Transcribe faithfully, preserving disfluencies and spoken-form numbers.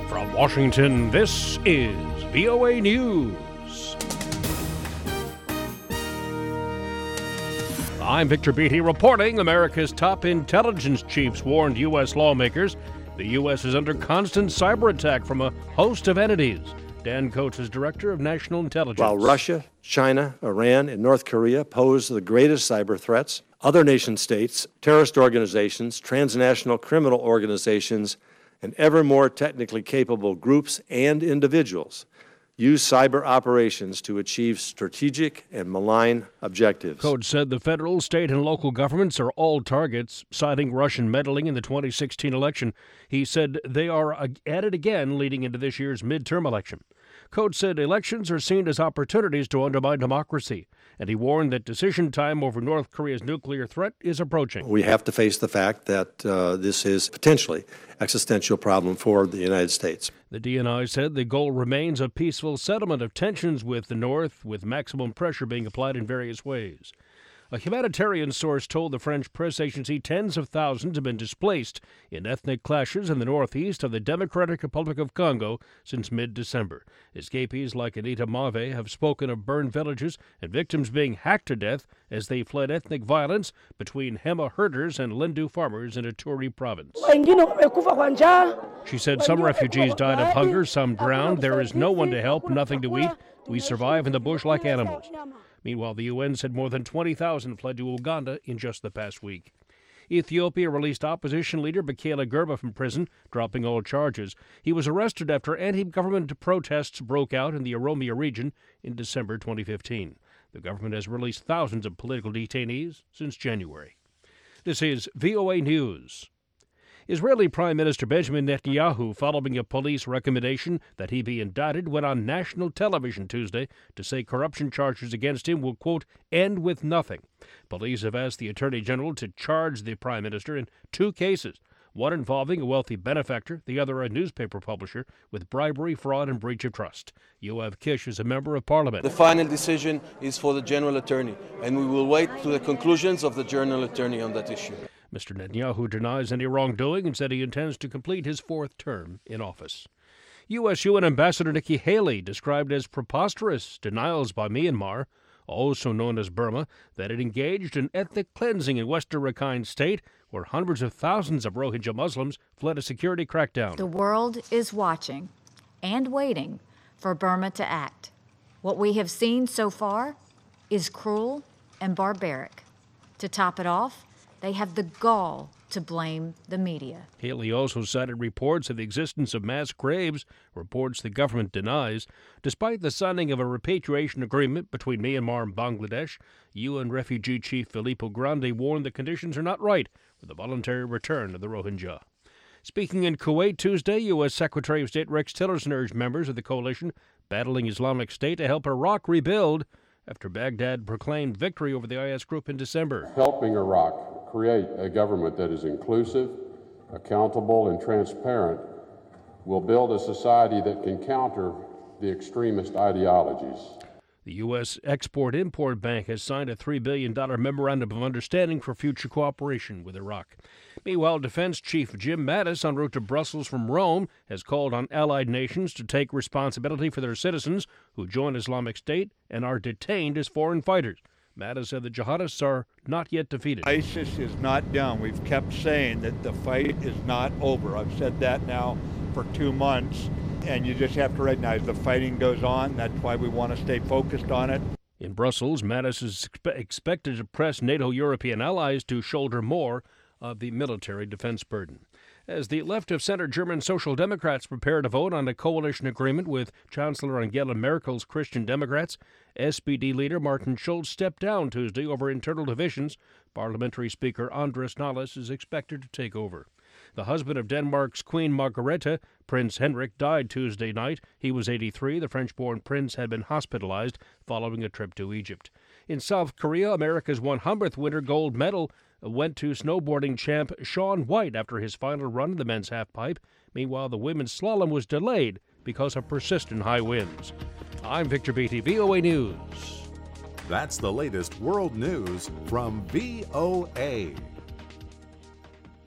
From Washington, this is V O A News. I'm Victor Beatty reporting. America's top intelligence chiefs warned U S lawmakers the U S is under constant cyber attack from a host of entities. Dan Coates is Director of National Intelligence. While Russia, China, Iran, and North Korea pose the greatest cyber threats, other nation states, terrorist organizations, transnational criminal organizations, and ever more technically capable groups and individuals use cyber operations to achieve strategic and malign objectives. Coates said the federal, state, and local governments are all targets, citing Russian meddling in the twenty sixteen election. He said they are at it again leading into this year's midterm election. Coates said elections are seen as opportunities to undermine democracy, and he warned that decision time over North Korea's nuclear threat is approaching. We have to face the fact that uh, this is potentially existential problem for the United States. The D N I said the goal remains a peaceful settlement of tensions with the North, with maximum pressure being applied in various ways. A humanitarian source told the French press agency tens of thousands have been displaced in ethnic clashes in the northeast of the Democratic Republic of Congo since mid-December. Escapees like Anita Mave have spoken of burned villages and victims being hacked to death as they fled ethnic violence between Hema herders and Lendu farmers in Ituri province. She said some refugees died of hunger, some drowned. There is no one to help, nothing to eat. We survive in the bush like animals. Meanwhile, the U N said more than twenty thousand fled to Uganda in just the past week. Ethiopia released opposition leader Bekele Gerba from prison, dropping all charges. He was arrested after anti-government protests broke out in the Oromia region in December twenty fifteen. The government has released thousands of political detainees since January. This is V O A News. Israeli Prime Minister Benjamin Netanyahu, following a police recommendation that he be indicted, went on national television Tuesday to say corruption charges against him will, quote, end with nothing. Police have asked the Attorney General to charge the Prime Minister in two cases, one involving a wealthy benefactor, the other a newspaper publisher, with bribery, fraud, and breach of trust. Yoav Kish is a member of Parliament. The final decision is for the General Attorney, and we will wait to the conclusions of the General Attorney on that issue. Mister Netanyahu denies any wrongdoing and said he intends to complete his fourth term in office. U S U N Ambassador Nikki Haley described as preposterous denials by Myanmar, also known as Burma, that it engaged in ethnic cleansing in western Rakhine State, where hundreds of thousands of Rohingya Muslims fled a security crackdown. The world is watching and waiting for Burma to act. What we have seen so far is cruel and barbaric. To top it off, they have the gall to blame the media. Haley also cited reports of the existence of mass graves, reports the government denies. Despite the signing of a repatriation agreement between Myanmar and Bangladesh, U N Refugee Chief Filippo Grandi warned the conditions are not right for the voluntary return of the Rohingya. Speaking in Kuwait Tuesday, U S Secretary of State Rex Tillerson urged members of the coalition battling Islamic State to help Iraq rebuild after Baghdad proclaimed victory over the I S group in December. Helping Iraq create a government that is inclusive, accountable, and transparent will build a society that can counter the extremist ideologies. The U S Export-Import Bank has signed a three billion dollars memorandum of understanding for future cooperation with Iraq. Meanwhile, Defense Chief Jim Mattis, en route to Brussels from Rome, has called on allied nations to take responsibility for their citizens who join Islamic State and are detained as foreign fighters. Mattis said the jihadists are not yet defeated. ISIS is not done. We've kept saying that the fight is not over. I've said that now for two months, and you just have to recognize the fighting goes on. That's why we want to stay focused on it. In Brussels, Mattis is expe- expected to press NATO European allies to shoulder more of the military defense burden. As the left-of-center German Social Democrats prepare to vote on a coalition agreement with Chancellor Angela Merkel's Christian Democrats, S P D leader Martin Schulz stepped down Tuesday over internal divisions. Parliamentary Speaker Andres Nahles is expected to take over. The husband of Denmark's Queen Margrethe, Prince Henrik, died Tuesday night. He was eighty-three. The French-born prince had been hospitalized following a trip to Egypt. In South Korea, America's one hundredth winter gold medal went to snowboarding champ Shaun White after his final run in the men's halfpipe. Meanwhile, the women's slalom was delayed because of persistent high winds. I'm Victor Beatty, V O A News. That's the latest world news from V O A.